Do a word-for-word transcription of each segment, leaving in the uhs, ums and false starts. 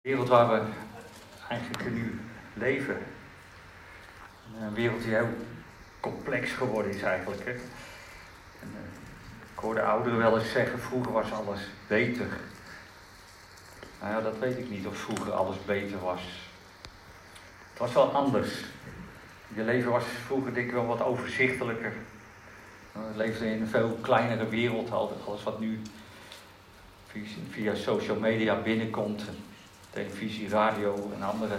De wereld waar we eigenlijk nu leven. Een wereld die heel complex geworden is eigenlijk. Hè? En, uh, ik hoorde ouderen wel eens zeggen, vroeger was alles beter. Nou ja, dat weet ik niet of vroeger alles beter was. Het was wel anders. Je leven was vroeger denk ik wel wat overzichtelijker. We leefden in een veel kleinere wereld. Alles wat nu via social media binnenkomt. Televisie, radio en andere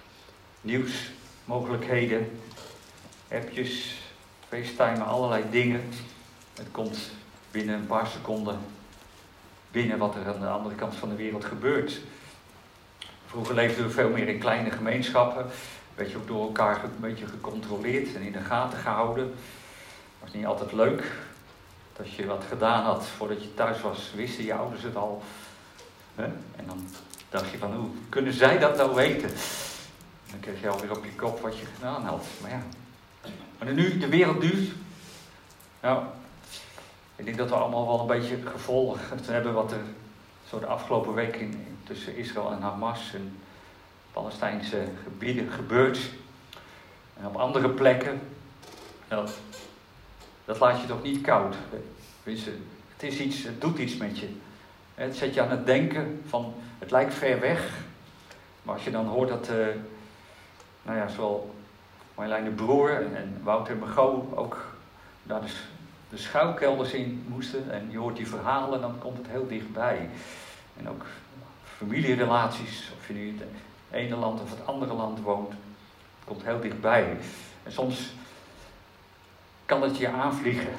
nieuwsmogelijkheden. Appjes, FaceTime, allerlei dingen. Het komt binnen een paar seconden binnen wat er aan de andere kant van de wereld gebeurt. Vroeger leefden we veel meer in kleine gemeenschappen. Werd je ook door elkaar een beetje gecontroleerd en in de gaten gehouden. Het was niet altijd leuk. Als je wat gedaan had voordat je thuis was, wisten je ouders het al. En dan dacht je van, hoe kunnen zij dat nou weten? En dan kreeg je alweer op je kop wat je gedaan had. Maar ja. Maar nu, de wereld nu. Nou, ik denk dat we allemaal wel een beetje gevolgen hebben wat er zo de afgelopen week in, tussen Israël en Hamas en Palestijnse gebieden gebeurt. En op andere plekken. Nou, dat laat je toch niet koud. Het is iets, het doet iets met je. Het zet je aan het denken van, het lijkt ver weg. Maar als je dan hoort dat, uh, nou ja, zowel Marjolein de Broer en, en Wouter Mego ook naar de, de schuilkelders in moesten. En je hoort die verhalen, dan komt het heel dichtbij. En ook familierelaties, of je nu in het ene land of het andere land woont. Het komt heel dichtbij. En soms kan het je aanvliegen.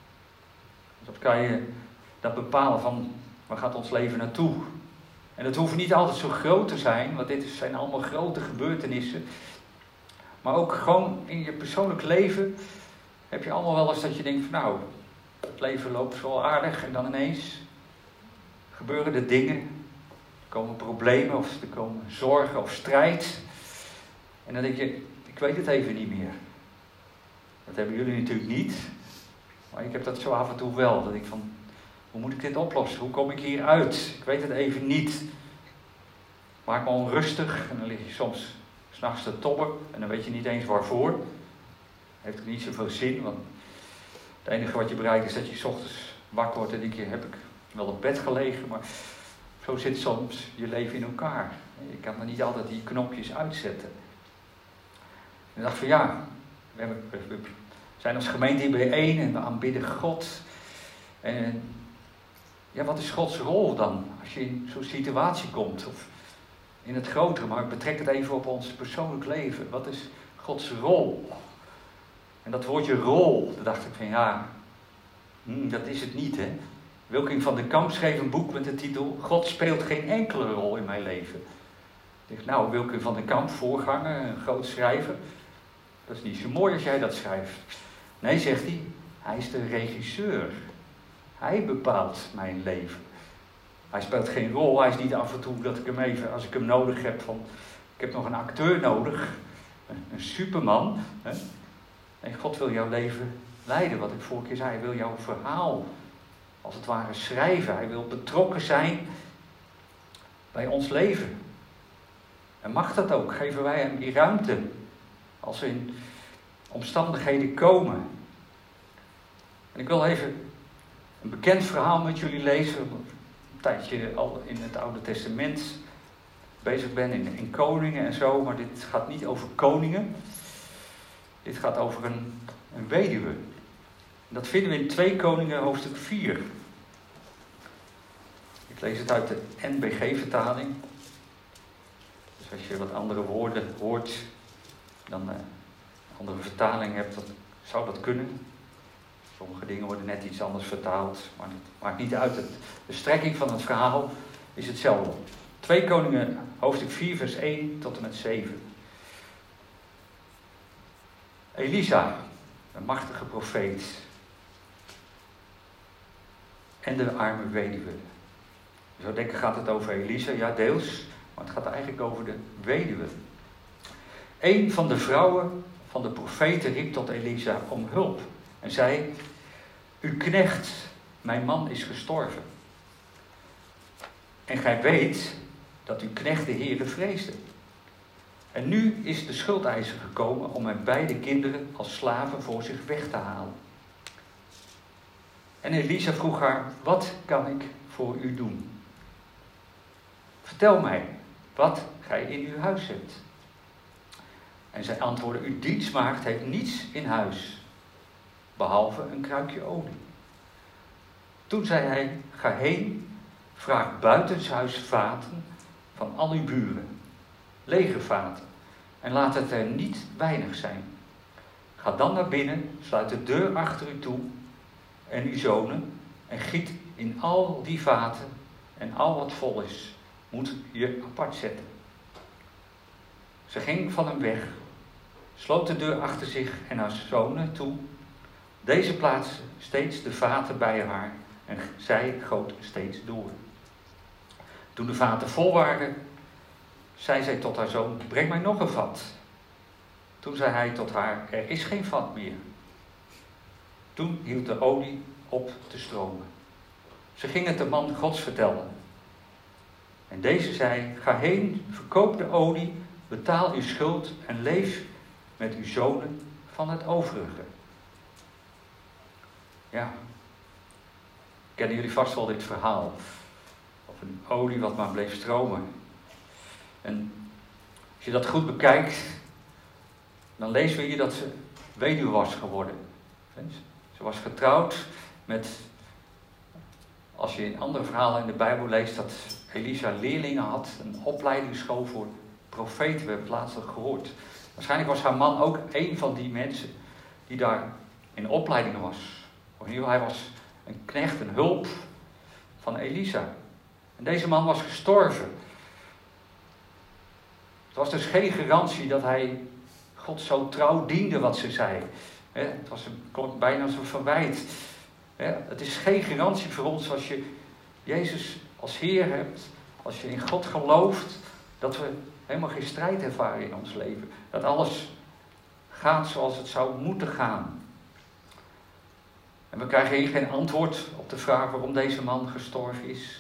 Dus kan je dat bepalen van, waar gaat ons leven naartoe? En het hoeft niet altijd zo groot te zijn, want dit zijn allemaal grote gebeurtenissen. Maar ook gewoon in je persoonlijk leven heb je allemaal wel eens dat je denkt van, nou, het leven loopt zo aardig en dan ineens gebeuren er dingen. Er komen problemen of er komen zorgen of strijd. En dan denk je, ik weet het even niet meer. Dat hebben jullie natuurlijk niet. Maar ik heb dat zo af en toe wel. Dat ik van, hoe moet ik dit oplossen? Hoe kom ik hier uit? Ik weet het even niet. Maak me onrustig. En dan lig je soms 's nachts te tobben. En dan weet je niet eens waarvoor. Heeft ook niet zoveel zin. Want het enige wat je bereikt is dat je 's ochtends wakker wordt. En denk je, heb ik wel op bed gelegen. Maar zo zit soms je leven in elkaar. Je kan er niet altijd die knopjes uitzetten. En ik dacht van ja, we, hebben, we zijn als gemeente hier bijeen en we aanbidden God. En ja, wat is Gods rol dan als je in zo'n situatie komt? Of in het grotere, maar ik betrek het even op ons persoonlijk leven. Wat is Gods rol? En dat woordje rol, daar dacht ik van ja, hmm, dat is het niet hè. Wilking van der Kamp schreef een boek met de titel God speelt geen enkele rol in mijn leven. Ik dacht nou, Wilking van der Kamp, voorganger, een groot schrijver. Dat is niet zo mooi als jij dat schrijft. Nee, zegt hij, hij is de regisseur. Hij bepaalt mijn leven. Hij speelt geen rol. Hij is niet af en toe dat ik hem even, als ik hem nodig heb, van, ik heb nog een acteur nodig. Een, een superman. Hè? En God wil jouw leven leiden. Wat ik vorige keer zei, hij wil jouw verhaal, als het ware, schrijven. Hij wil betrokken zijn bij ons leven. En mag dat ook? Geven wij hem die ruimte? Als we in omstandigheden komen. En ik wil even een bekend verhaal met jullie lezen. Een tijdje al in het Oude Testament bezig ben in, in koningen en zo. Maar dit gaat niet over koningen. Dit gaat over een, een weduwe. En dat vinden we in twee Koningen hoofdstuk vier. Ik lees het uit de N B G-vertaling. Dus als je wat andere woorden hoort, dan uh, een andere vertaling hebt, dan zou dat kunnen. Sommige dingen worden net iets anders vertaald, maar het maakt niet uit. De strekking van het verhaal is hetzelfde. twee Koningen, hoofdstuk vier, vers één tot en met zeven. Elisa, een machtige profeet. En de arme weduwe. Je zou denken, gaat het over Elisa? Ja, deels. Maar het gaat eigenlijk over de weduwe. Een van de vrouwen van de profeten riep tot Elisa om hulp. En zei, uw knecht, mijn man is gestorven. En gij weet dat uw knecht de Heere vreesde. En nu is de schuldeiser gekomen om mijn beide kinderen als slaven voor zich weg te halen. En Elisa vroeg haar, wat kan ik voor u doen? Vertel mij wat gij in uw huis hebt. En zij antwoordde, uw dienstmaagd heeft niets in huis, behalve een kruikje olie. Toen zei hij, ga heen, vraag buitenshuis vaten van al uw buren, lege vaten, en laat het er niet weinig zijn. Ga dan naar binnen, sluit de deur achter u toe en uw zonen, en giet in al die vaten en al wat vol is, moet je apart zetten. Ze ging van hem weg, sloot de deur achter zich en haar zonen toe. Deze plaatste steeds de vaten bij haar en zij goot steeds door. Toen de vaten vol waren, zei zij tot haar zoon, breng mij nog een vat. Toen zei hij tot haar, er is geen vat meer. Toen hield de olie op te stromen. Ze ging het de man Gods vertellen. En deze zei, ga heen, verkoop de olie, betaal uw schuld en leef met uw zonen van het overige. Ja, kennen jullie vast wel dit verhaal. Of een olie wat maar bleef stromen. En als je dat goed bekijkt, dan lezen we hier dat ze weduwe was geworden. Ze was getrouwd met, als je in andere verhalen in de Bijbel leest, dat Elisa leerlingen had, een opleidingsschool voor profeten. We hebben het laatst al gehoord. Waarschijnlijk was haar man ook een van die mensen die daar in opleiding was. Of in ieder geval, hij was een knecht, een hulp van Elisa. En deze man was gestorven. Het was dus geen garantie dat hij God zo trouw diende wat ze zei. Het was een, bijna als een verwijt. Het is geen garantie voor ons als je Jezus als Heer hebt, als je in God gelooft, dat we helemaal geen strijd ervaren in ons leven. Dat alles gaat zoals het zou moeten gaan. En we krijgen hier geen antwoord op de vraag waarom deze man gestorven is.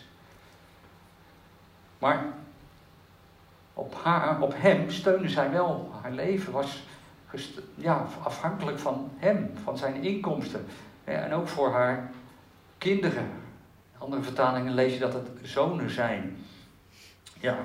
Maar op, haar, op hem steunde zij wel. Haar leven was gest, ja, afhankelijk van hem, van zijn inkomsten. En ook voor haar kinderen. In andere vertalingen lees je dat het zonen zijn. Ja.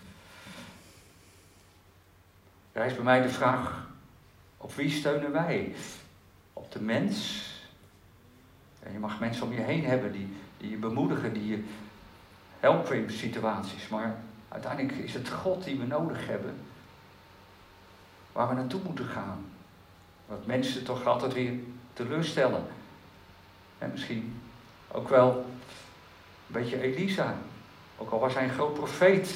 Daar is bij mij de vraag, op wie steunen wij? Op de mens? Ja, je mag mensen om je heen hebben die, die je bemoedigen, die je helpen in situaties. Maar uiteindelijk is het God die we nodig hebben. Waar we naartoe moeten gaan. Wat mensen toch altijd weer teleurstellen. En misschien ook wel een beetje Elisa. Ook al was hij een groot profeet.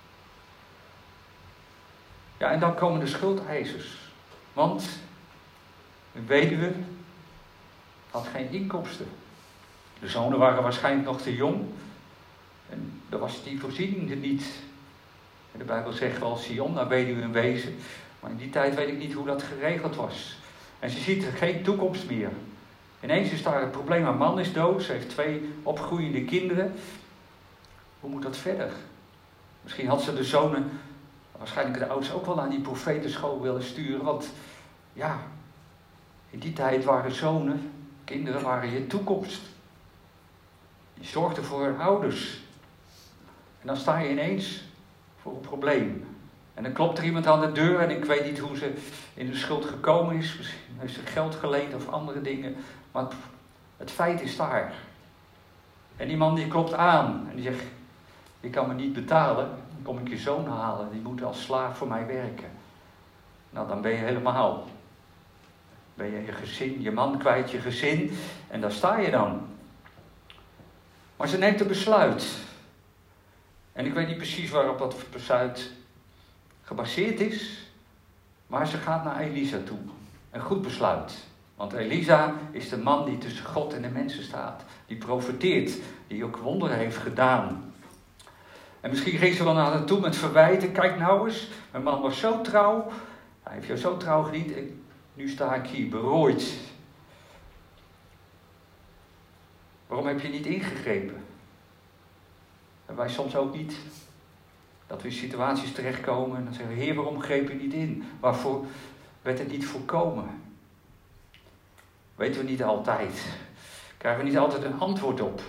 Ja, en dan komen de schuldeisers. Want een weduwe had geen inkomsten. De zonen waren waarschijnlijk nog te jong. En er was die voorziening er niet. De Bijbel zegt wel Sion, naar weduwe en wezen. Maar in die tijd weet ik niet hoe dat geregeld was. En ze ziet er geen toekomst meer. Ineens is daar het probleem, haar man is dood. Ze heeft twee opgroeiende kinderen. Hoe moet dat verder? Misschien had ze de zonen, waarschijnlijk de ouders, ook wel naar die profetenschool willen sturen. Want ja, in die tijd waren zonen, kinderen waren je toekomst. Die zorgden voor hun ouders. En dan sta je ineens voor een probleem. En dan klopt er iemand aan de deur en ik weet niet hoe ze in de schuld gekomen is. Misschien heeft ze geld geleend of andere dingen. Maar het, het feit is daar. En die man die klopt aan en die zegt, je kan me niet betalen, dan kom ik je zoon halen. Die moet als slaaf voor mij werken. Nou, dan ben je helemaal. Ben je je gezin, je man kwijt, je gezin. En daar sta je dan. Maar ze neemt een besluit. En ik weet niet precies waarop dat besluit gebaseerd is. Maar ze gaat naar Elisa toe. Een goed besluit. Want Elisa is de man die tussen God en de mensen staat. Die profeteert. Die ook wonderen heeft gedaan. En misschien ging ze wel naar haar toe met verwijten. Kijk nou eens, mijn man was zo trouw. Hij heeft jou zo trouw gediend. En nu sta ik hier berooid. Waarom heb je niet ingegrepen? En wij soms ook niet. Dat we in situaties terechtkomen en dan zeggen we, Heer, waarom greep u niet in? Waarvoor werd het niet voorkomen? Weten we niet altijd. Krijgen we niet altijd een antwoord op.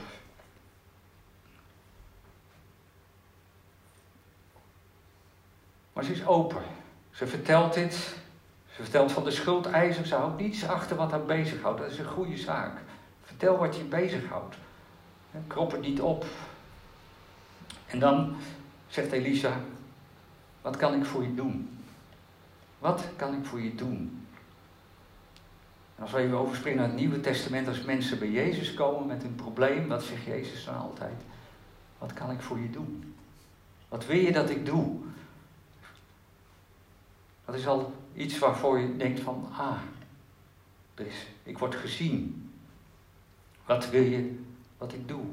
Maar ze is open. Ze vertelt dit. Ze vertelt van de schuldeiser. Ze houdt niets achter wat haar bezighoudt. Dat is een goede zaak. Vertel wat je bezighoudt. Krop het niet op. En dan zegt Elisa, wat kan ik voor je doen? Wat kan ik voor je doen? En als we even overspringen naar het Nieuwe Testament, als mensen bij Jezus komen met een probleem, wat zegt Jezus dan altijd? Wat kan ik voor je doen? Wat wil je dat ik doe? Dat is al iets waarvoor je denkt van, ah, er is, ik word gezien. Wat wil je wat ik doe?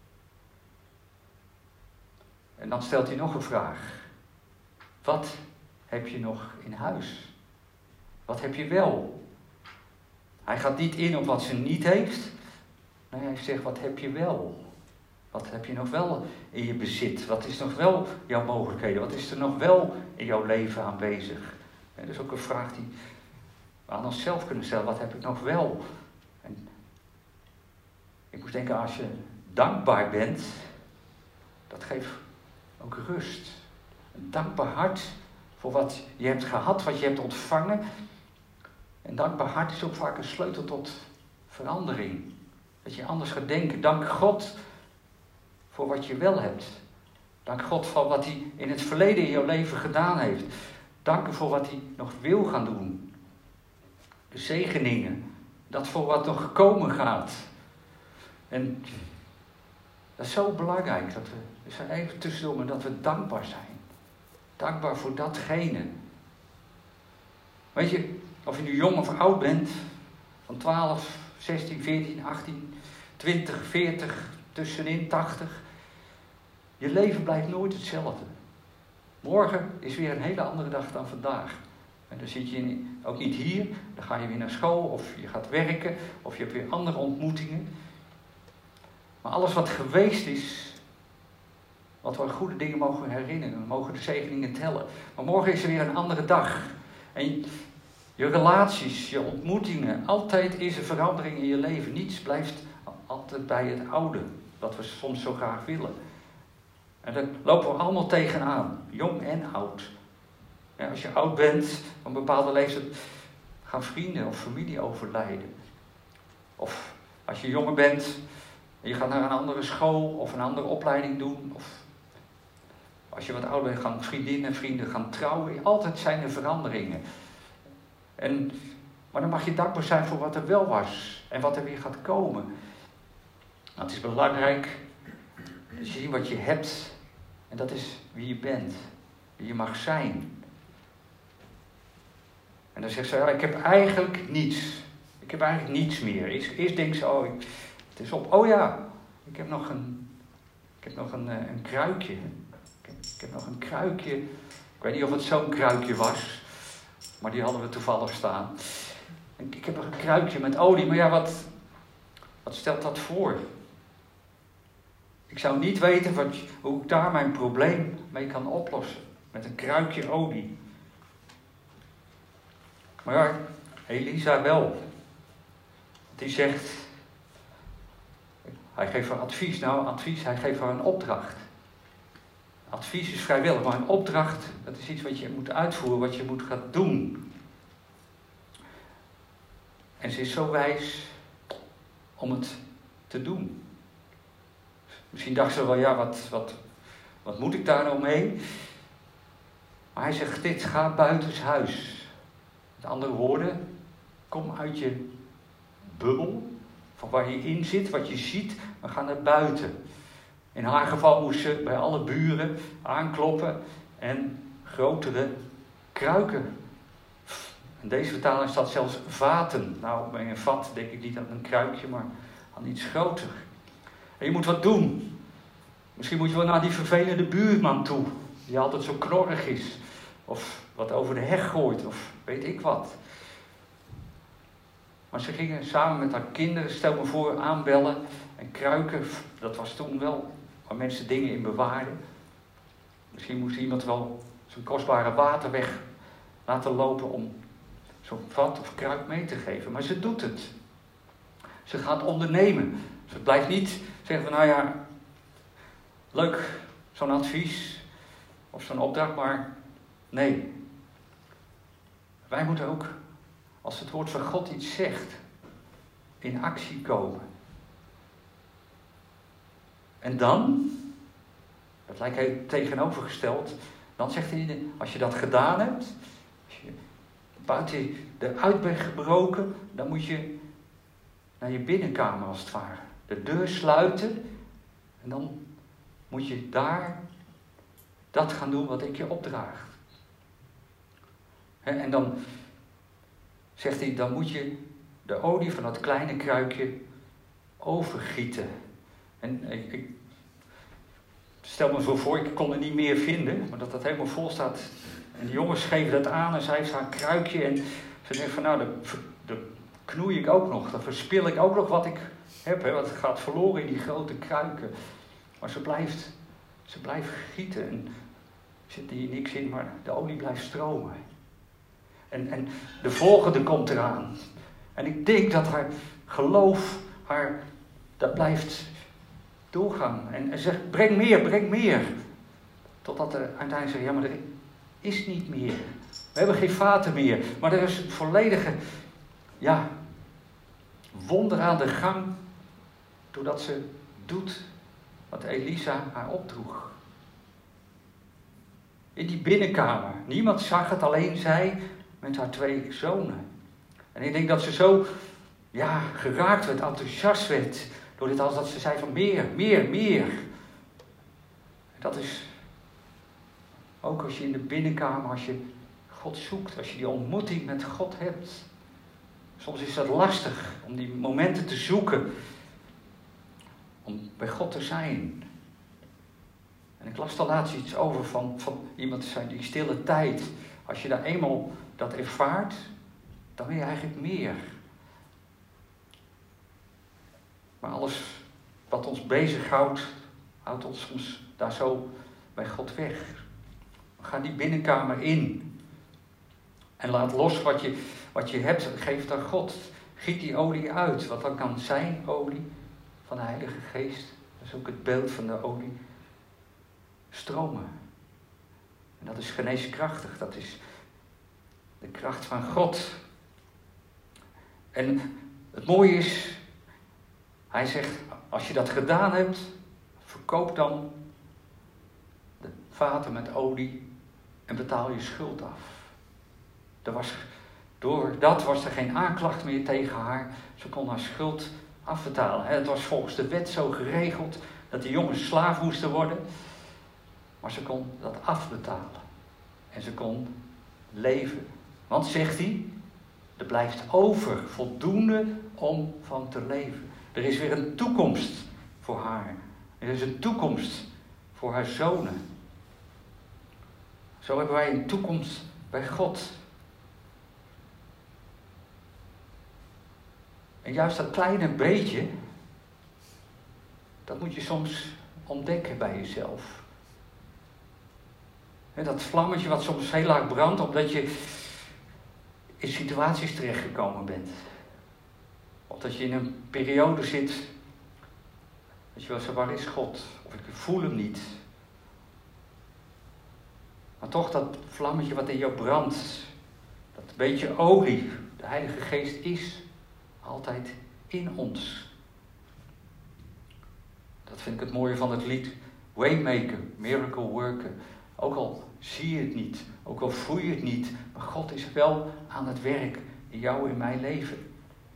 En dan stelt hij nog een vraag. Wat heb je nog in huis? Wat heb je wel? Hij gaat niet in op wat ze niet heeft. Nee, hij zegt, wat heb je wel? Wat heb je nog wel in je bezit? Wat is nog wel jouw mogelijkheden? Wat is er nog wel in jouw leven aanwezig? En dat is ook een vraag die we aan onszelf kunnen stellen. Wat heb ik nog wel? En ik moet denken, als je dankbaar bent, dat geeft ook rust. Een dankbaar hart voor wat je hebt gehad, wat je hebt ontvangen. Een dankbaar hart is ook vaak een sleutel tot verandering. Dat je anders gaat denken. Dank God voor wat je wel hebt. Dank God voor wat hij in het verleden in jouw leven gedaan heeft. Dank voor wat hij nog wil gaan doen. De zegeningen. Dat voor wat nog komen gaat. En dat is zo belangrijk. Dat we, dus even tussendoor, maar dat we dankbaar zijn. Dankbaar voor datgene. Weet je, of je nu jong of oud bent. Van twaalf, zestien, veertien, achttien, twintig, veertig, tussenin, tachtig. Je leven blijft nooit hetzelfde. Morgen is weer een hele andere dag dan vandaag. En dan zit je ook niet hier. Dan ga je weer naar school of je gaat werken. Of je hebt weer andere ontmoetingen. Maar alles wat geweest is, wat we aan goede dingen mogen herinneren. We mogen de zegeningen tellen. Maar morgen is er weer een andere dag. En je relaties, je ontmoetingen. Altijd is er verandering in je leven. Niets blijft altijd bij het oude. Wat we soms zo graag willen. En daar lopen we allemaal tegenaan. Jong en oud. Ja, als je oud bent, van een bepaalde leeftijd, gaan vrienden of familie overlijden. Of als je jonger bent, en je gaat naar een andere school of een andere opleiding doen. Of als je wat ouder bent, gaan vriendinnen en vrienden gaan trouwen. Altijd zijn er veranderingen. En, maar dan mag je dankbaar zijn voor wat er wel was. En wat er weer gaat komen. Nou, het is belangrijk dat je ziet wat je hebt. En dat is wie je bent. Wie je mag zijn. En dan zegt ze, ja, ik heb eigenlijk niets. Ik heb eigenlijk niets meer. Eerst, eerst denkt ze, oh, ik, het is op. Oh ja, ik heb nog een, ik heb nog een, een kruikje. Ik heb, ik heb nog een kruikje. Ik weet niet of het zo'n kruikje was. Maar die hadden we toevallig staan. En ik heb nog een kruikje met olie. Maar ja, wat, wat stelt dat voor? Ik zou niet weten wat, hoe ik daar mijn probleem mee kan oplossen. Met een kruikje olie. Maar ja, Elisa wel. Die zegt, hij geeft haar advies. Nou, advies, hij geeft haar een opdracht. Advies is vrijwillig, maar een opdracht, dat is iets wat je moet uitvoeren, wat je moet gaan doen. En ze is zo wijs om het te doen. Misschien dacht ze wel, ja, wat, wat, wat moet ik daar nou mee? Maar hij zegt dit, ga buitenshuis. Met andere woorden, kom uit je bubbel, van waar je in zit, wat je ziet, maar ga naar buiten. In haar geval moest ze bij alle buren aankloppen en grotere kruiken. In deze vertaling staat zelfs vaten. Nou, bij een vat denk ik niet aan een kruikje, maar aan iets groter. En je moet wat doen. Misschien moet je wel naar die vervelende buurman toe, die altijd zo knorrig is. Of wat over de heg gooit, of weet ik wat. Maar ze gingen samen met haar kinderen, stel me voor, aanbellen. En kruiken, dat was toen wel waar mensen dingen in bewaarden. Misschien moest iemand wel zijn kostbare water weg laten lopen om zo'n vat of kruik mee te geven. Maar ze doet het. Ze gaat ondernemen. Ze blijft niet zeggen van nou ja, leuk zo'n advies of zo'n opdracht, maar nee. Wij moeten ook, als het woord van God iets zegt, in actie komen. En dan, dat lijkt heel tegenovergesteld, dan zegt hij, als je dat gedaan hebt, als je buiten eruit bent gebroken, dan moet je naar je binnenkamer als het ware. De deur sluiten en dan moet je daar dat gaan doen wat ik je opdraag. En dan zegt hij, dan moet je de olie van dat kleine kruikje overgieten. En ik, ik stel me zo voor, ik kon er niet meer vinden, maar dat dat helemaal vol staat. En de jongens geven dat aan en zij heeft haar kruikje en ze zegt van nou, dat knoei ik ook nog, dan verspil ik ook nog wat ik heb, hè, want het gaat verloren in die grote kruiken. Maar ze blijft, ze blijft gieten en er zit hier niks in, maar de olie blijft stromen. En, en de volgende komt eraan. En ik denk dat haar geloof, haar, dat blijft doorgaan. En ze zegt, breng meer, breng meer. Totdat er uiteindelijk zegt, ja maar er is niet meer. We hebben geen vaten meer. Maar er is een volledige, ja, wonder aan de gang. Doordat ze doet wat Elisa haar opdroeg. In die binnenkamer. Niemand zag het, alleen zij met haar twee zonen. En ik denk dat ze zo, ja, geraakt werd, enthousiast werd. Door dit alles dat ze zei van meer, meer, meer. En dat is ook als je in de binnenkamer, als je God zoekt, als je die ontmoeting met God hebt. Soms is dat lastig om die momenten te zoeken. Om bij God te zijn. En ik las daar laatst iets over van, van iemand die zei, die stille tijd. Als je daar eenmaal dat ervaart, dan wil je eigenlijk meer. Maar alles wat ons bezighoudt, houdt ons soms daar zo bij God weg. Ga die binnenkamer in. En laat los wat je, wat je hebt, geef het aan God. Giet die olie uit, want dan kan zijn olie van de Heilige Geest, dat is ook het beeld van de olie, stromen. En dat is geneeskrachtig, dat is de kracht van God. En het mooie is, hij zegt, als je dat gedaan hebt, verkoop dan de vaten met olie en betaal je schuld af. Er was, door dat was er geen aanklacht meer tegen haar. Ze kon haar schuld afbetalen. Het was volgens de wet zo geregeld dat die jongens slaaf moesten worden. Maar ze kon dat afbetalen. En ze kon leven. Want, zegt hij, er blijft over voldoende om van te leven. Er is weer een toekomst voor haar. Er is een toekomst voor haar zonen. Zo hebben wij een toekomst bij God. En juist dat kleine beetje, dat moet je soms ontdekken bij jezelf. En dat vlammetje wat soms heel laag brandt, omdat je in situaties terechtgekomen bent. Of dat je in een periode zit, dat je wel zegt, waar is God? Of ik voel hem niet. Maar toch dat vlammetje wat in jou brandt, dat beetje olie, de Heilige Geest is altijd in ons. Dat vind ik het mooie van het lied Waymaker, Miracle Worker. Ook al zie je het niet, ook al voel je het niet, maar God is wel aan het werk in jou en mijn leven.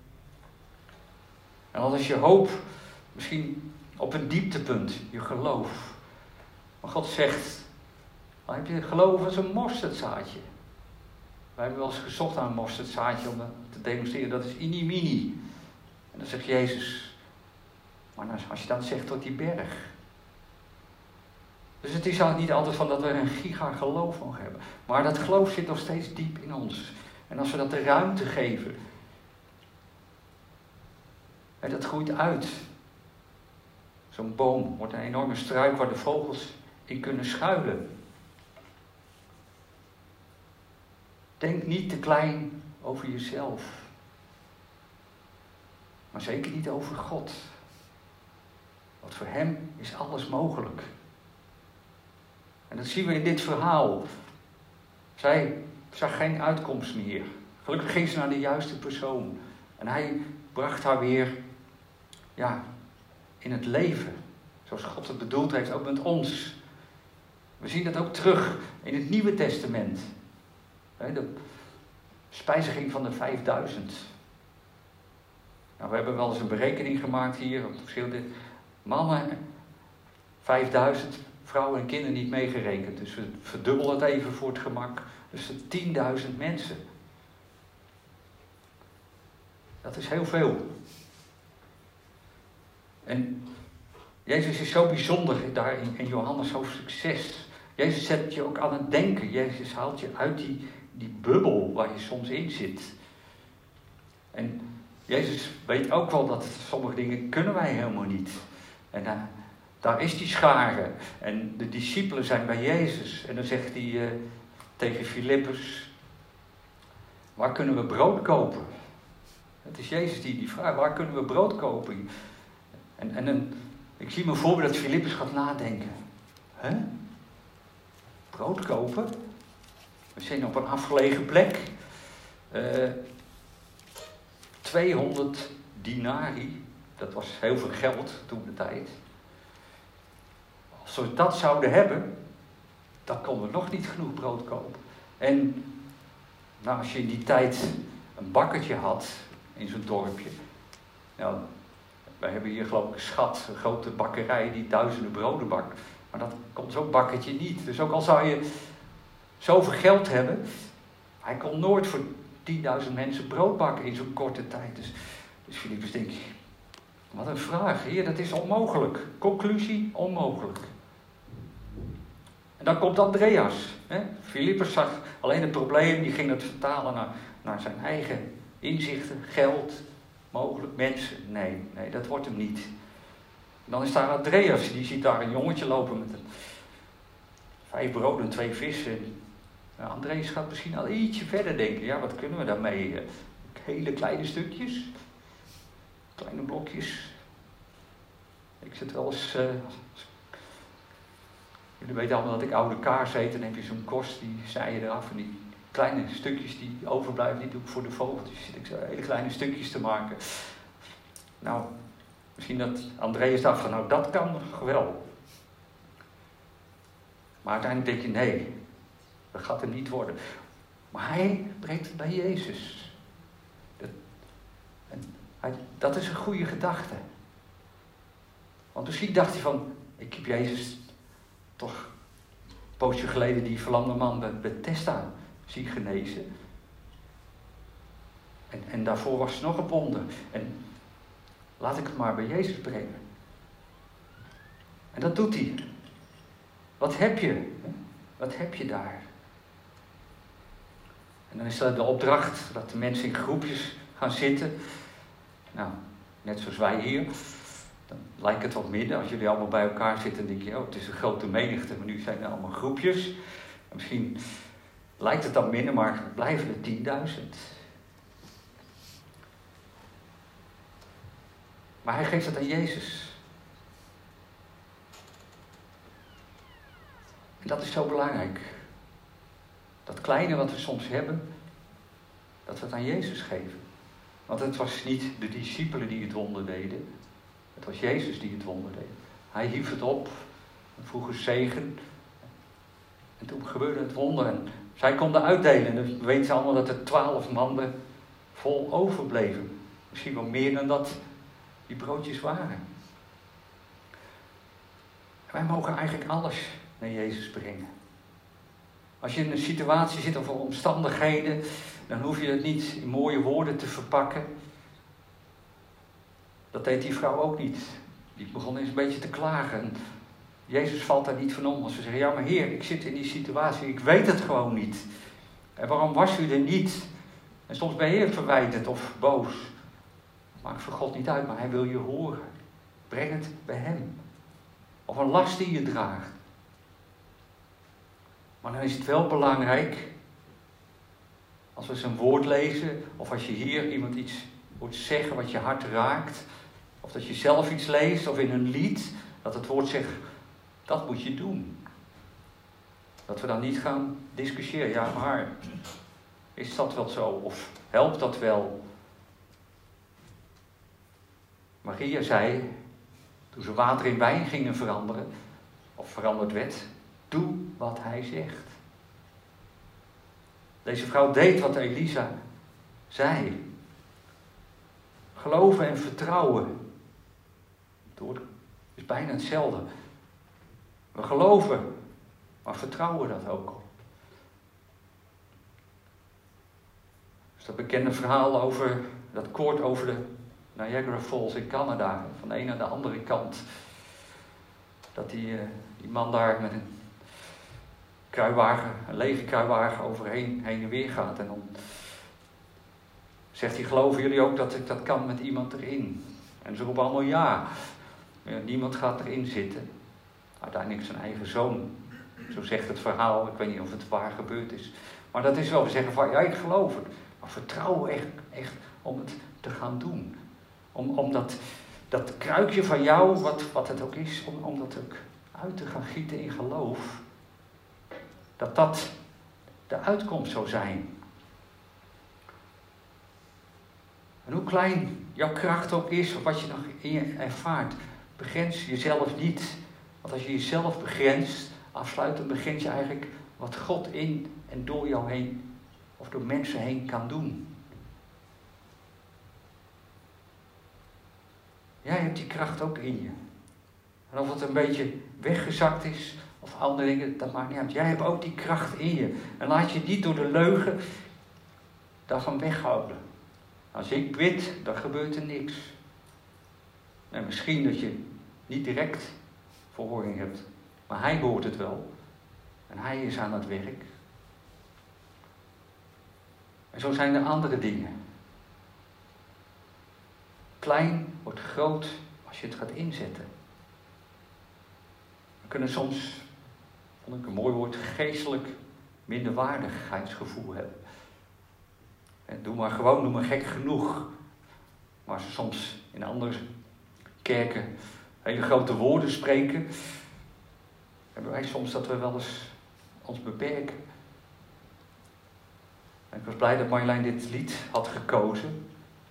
En als je hoop, misschien op een dieptepunt, je geloof. Maar God zegt, dan heb je geloof als een mosterdzaadje. Wij hebben wel eens gezocht naar een mosterdzaadje om te demonstreren, dat is inimini. En dan zegt Jezus, maar als je dan zegt tot die berg. Dus het is niet altijd van dat we een giga geloof mogen hebben. Maar dat geloof zit nog steeds diep in ons. En als we dat de ruimte geven. En dat groeit uit. Zo'n boom wordt een enorme struik waar de vogels in kunnen schuilen. Denk niet te klein over jezelf. Maar zeker niet over God. Want voor hem is alles mogelijk. En dat zien we in dit verhaal. Zij zag geen uitkomst meer. Gelukkig ging ze naar de juiste persoon. En hij bracht haar weer ja, in het leven. Zoals God het bedoeld heeft, ook met ons. We zien dat ook terug in het Nieuwe Testament. De spijziging van de vijfduizend. Nou, we hebben wel eens een berekening gemaakt hier op verschillende mannen. vijfduizend, vrouwen en kinderen niet meegerekend. Dus we verdubbelen het even voor het gemak. Dus tienduizend mensen. Dat is heel veel. En Jezus is zo bijzonder daar in, in Johannes hoofdstuk zes. Jezus zet je ook aan het denken. Jezus haalt je uit die, die bubbel waar je soms in zit. En Jezus weet ook wel dat sommige dingen kunnen wij helemaal niet. En uh, daar is die schare. En de discipelen zijn bij Jezus. En dan zegt hij uh, tegen Filippus: waar kunnen we brood kopen? Het is Jezus die die vraagt: waar kunnen we brood kopen? En, en een, ik zie me voor dat Filippus gaat nadenken. Hè? Brood kopen? We zijn op een afgelegen plek. Uh, tweehonderd dinari. Dat was heel veel geld toen de tijd. Als we dat zouden hebben, dan konden we nog niet genoeg brood kopen. En nou, als je in die tijd een bakkertje had in zo'n dorpje. Nou, wij hebben hier geloof ik een schat, een grote bakkerij die duizenden broden bakt. Maar dat kon zo'n bakkertje niet. Dus ook al zou je zoveel geld hebben, hij kon nooit voor tienduizend mensen brood bakken in zo'n korte tijd. Dus, dus Filippus denkt, wat een vraag. Heer, dat is onmogelijk. Conclusie, onmogelijk. En dan komt Andreas. Hè? Filippus zag alleen het probleem, die ging het vertalen naar, naar zijn eigen inzichten, geld, mogelijk, mensen. Nee, nee, dat wordt hem niet. En dan is daar Andreas, die ziet daar een jongetje lopen met een, vijf broden en twee vissen. Nou, Andreas gaat misschien al ietsje verder denken. Ja, wat kunnen we daarmee? Hele kleine stukjes. Kleine blokjes. Ik zit wel eens... Uh, jullie weten allemaal dat ik oude kaas eet. Dan heb je zo'n korst, die zaai je eraf. En die kleine stukjes die overblijven, die doe ik voor de vogeltjes. Zit ik zo hele kleine stukjes te maken. Nou, misschien dat Andreas dacht van, nou dat kan wel. Maar uiteindelijk denk je, nee, dat gaat hem niet worden. Maar hij brengt het bij Jezus. Dat, en hij, dat is een goede gedachte. Want misschien dacht hij van, ik heb Jezus toch een poosje geleden die verlamde man bij Bethesda zien genezen. En, en daarvoor was er nog een wonder. En laat ik het maar bij Jezus brengen. En dat doet hij. Wat heb je? Wat heb je daar? En dan is dat de opdracht dat de mensen in groepjes gaan zitten. Nou, net zoals wij hier. Dan lijkt het wat minder. Als jullie allemaal bij elkaar zitten, dan denk je, oh, het is een grote menigte. Maar nu zijn er allemaal groepjes. En misschien lijkt het dan minder, maar het blijven er tienduizend. Maar hij geeft het aan Jezus. En dat is zo belangrijk. Dat kleine wat we soms hebben, dat we het aan Jezus geven. Want het was niet de discipelen die het wonder deden. Het was Jezus die het wonder deed. Hij hief het op en vroeg een zegen. En toen gebeurde het wonder. En zij konden uitdelen. En we weten allemaal dat er twaalf manden vol overbleven. Misschien wel meer dan dat die broodjes waren. En wij mogen eigenlijk alles naar Jezus brengen. Als je in een situatie zit of omstandigheden, dan hoef je het niet in mooie woorden te verpakken. Dat deed die vrouw ook niet. Die begon eens een beetje te klagen. En Jezus valt daar niet van om. Als ze zeggen, ja maar Heer, ik zit in die situatie, ik weet het gewoon niet. En waarom was u er niet? En soms ben je verwijtend of boos. Maakt voor God niet uit, maar hij wil je horen. Breng het bij hem. Of een last die je draagt. Maar dan is het wel belangrijk Als we zijn woord lezen, of als je hier iemand iets hoort zeggen wat je hart raakt, of dat je zelf iets leest, of in een lied, dat het woord zegt, dat moet je doen. Dat we dan niet gaan discussiëren, ja maar, is dat wel zo? Of helpt dat wel? Maria zei, toen ze water in wijn gingen veranderen, of veranderd werd, doe wat hij zegt. Deze vrouw deed wat Elisa zei. Geloven en vertrouwen. Het woord is bijna hetzelfde. We geloven, maar vertrouwen dat ook. Dus dat bekende verhaal over dat koord over de Niagara Falls in Canada, van de een naar de andere kant. Dat die, uh, die man daar met een kruiwagen, een lege kruiwagen overheen heen en weer gaat. En dan zegt hij, geloven jullie ook dat ik dat kan met iemand erin? En ze roepen allemaal ja. Ja, niemand gaat erin zitten. Uiteindelijk zijn eigen zoon. Zo zegt het verhaal. Ik weet niet of het waar gebeurd is. Maar dat is wel, we zeggen van ja, ik geloof het. Maar vertrouwen echt, echt om het te gaan doen. Om, om dat, dat kruikje van jou, wat, wat het ook is, om, om dat ook uit te gaan gieten in geloof. Dat dat de uitkomst zou zijn. En hoe klein jouw kracht ook is, of wat je nog in je ervaart, begrens jezelf niet. Want als je jezelf begrenst, afsluit, dan begrens je eigenlijk wat God in en door jou heen, of door mensen heen kan doen. Jij hebt die kracht ook in je. En of het een beetje weggezakt is, of andere dingen, dat maakt niet uit. Jij hebt ook die kracht in je. En laat je niet door de leugen daarvan weghouden. Als ik bid, dan gebeurt er niks. En misschien dat je niet direct verhoring hebt. Maar hij hoort het wel. En hij is aan het werk. En zo zijn er andere dingen. Klein wordt groot als je het gaat inzetten. We kunnen soms, vond ik een mooi woord, geestelijk minderwaardigheidsgevoel hebben. En doe maar gewoon, doe maar gek genoeg. Maar ze soms in andere kerken hele grote woorden spreken, hebben wij soms dat we wel eens ons beperken. En ik was blij dat Marjolein dit lied had gekozen.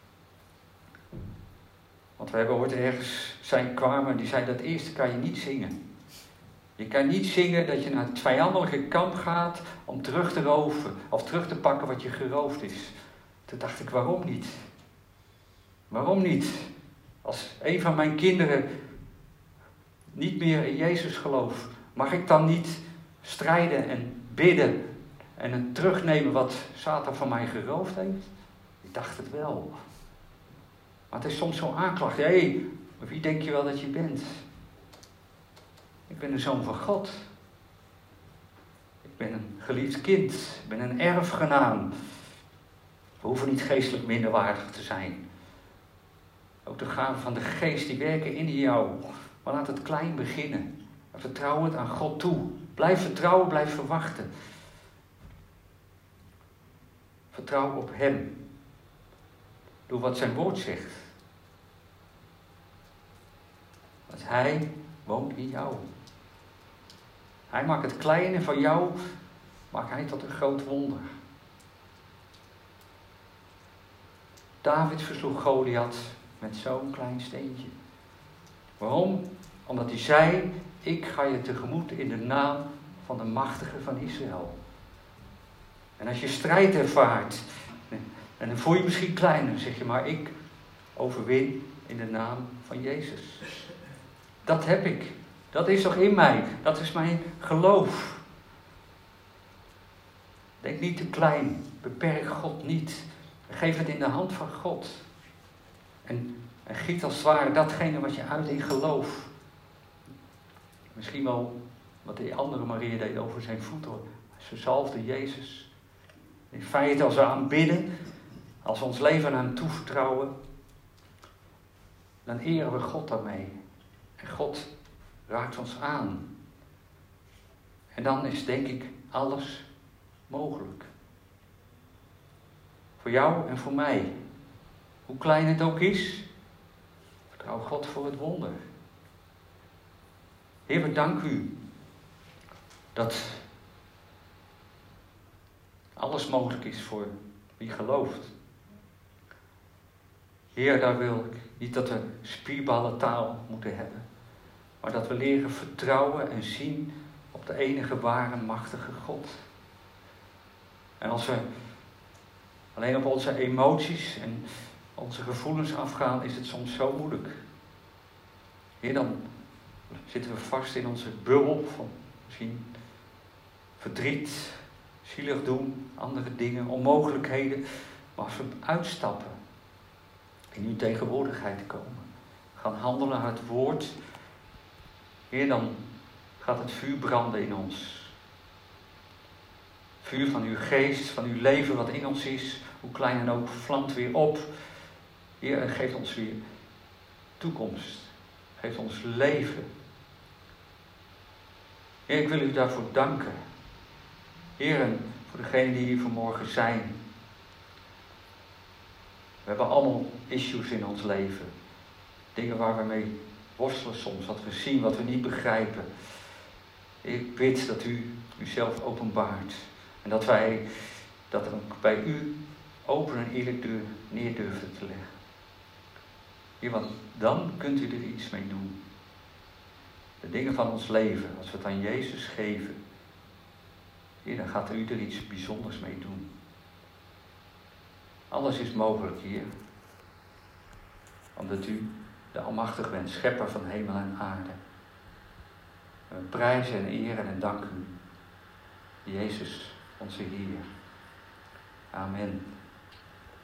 Want we hebben ooit ergens, zij kwamen en die zei, dat eerste kan je niet zingen. Je kan niet zingen dat je naar het vijandelijke kamp gaat om terug te roven, of terug te pakken wat je geroofd is. Toen dacht ik, waarom niet? Waarom niet? Als een van mijn kinderen niet meer in Jezus gelooft, mag ik dan niet strijden en bidden en het terugnemen wat Satan van mij geroofd heeft? Ik dacht het wel. Maar het is soms zo'n aanklacht. Hé, hey, wie denk je wel dat je bent? Ik ben de zoon van God. Ik ben een geliefd kind. Ik ben een erfgenaam. We hoeven niet geestelijk minderwaardig te zijn. Ook de gaven van de geest die werken in jou. Maar laat het klein beginnen. En vertrouw het aan God toe. Blijf vertrouwen, blijf verwachten. Vertrouw op hem. Doe wat zijn woord zegt. Want hij woont in jou. Hij maakt het kleine van jou, maakt hij tot een groot wonder. David versloeg Goliath met zo'n klein steentje. Waarom? Omdat hij zei, ik ga je tegemoet in de naam van de machtige van Israël. En als je strijd ervaart, en dan voel je je misschien klein, dan zeg je maar, ik overwin in de naam van Jezus. Dat heb ik. Dat is toch in mij. Dat is mijn geloof. Denk niet te klein. Beperk God niet. Geef het in de hand van God. En, en giet als het ware datgene wat je uit in geloof. Misschien wel wat die andere Maria deed over zijn voeten. Ze zalfde Jezus. In feite als we aanbidden, als we ons leven aan hem toevertrouwen, dan eren we God daarmee. En God raakt ons aan. En dan is denk ik alles mogelijk. Voor jou en voor mij. Hoe klein het ook is. Vertrouw God voor het wonder. Heer, we danken u dat alles mogelijk is voor wie gelooft. Heer, daar wil ik niet dat we spierballentaal moeten hebben, maar dat we leren vertrouwen en zien op de enige ware machtige God. En als we alleen op onze emoties en onze gevoelens afgaan, is het soms zo moeilijk. Heer, dan zitten we vast in onze bubbel van misschien verdriet, zielig doen, andere dingen, onmogelijkheden. Maar als we uitstappen, in uw tegenwoordigheid komen, gaan handelen uit het woord, Heer, dan gaat het vuur branden in ons. Vuur van uw geest, van uw leven wat in ons is, hoe klein en ook, vlamt weer op. Heer, en geeft ons weer toekomst. Geeft ons leven. Heer, ik wil u daarvoor danken. Heer, en voor degenen die hier vanmorgen zijn. We hebben allemaal issues in ons leven. Dingen waar we mee worstelen soms, wat we zien, wat we niet begrijpen. Ik bid dat u uzelf openbaart. En dat wij dat ook bij u open en eerlijk deur neer durven te leggen. Heer, want dan kunt u er iets mee doen. De dingen van ons leven, als we het aan Jezus geven. Heer, dan gaat u er iets bijzonders mee doen. Alles is mogelijk, Heer. Omdat u de Almachtige bent, schepper van hemel en aarde. We prijzen en eren en danken u. Jezus, onze Heer. Amen.